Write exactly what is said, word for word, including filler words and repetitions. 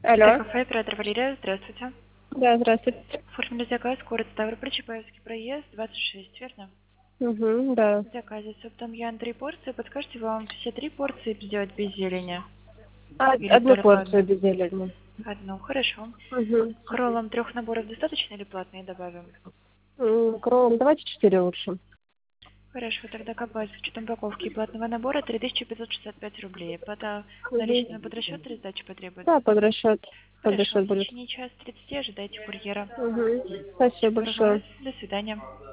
Алло. Кафе, оператор Валерия, здравствуйте. Да, здравствуйте. Оформили заказ, город Ставрополь, Чапаевский проезд, двадцать шесть, верно? Угу, да. В заказе с оптом Ян три порции. Подскажите, вам все три порции сделать без зелени? А, Или одну только порцию одну? без зелени. Одну, хорошо. Угу. К роллам трех наборов достаточно или платные добавим? Кром, давайте четыре лучше. Хорошо, тогда копать с учетом упаковки и платного набора три тысячи пятьсот шестьдесят пять рублей. Пода наличными Угу. под расчет или сдача Да, потребуется? под расчет. Под Хорошо, расчет в будет. течение час тридцати ожидайте курьера. Угу. Спасибо Всего доброго. большое. До свидания.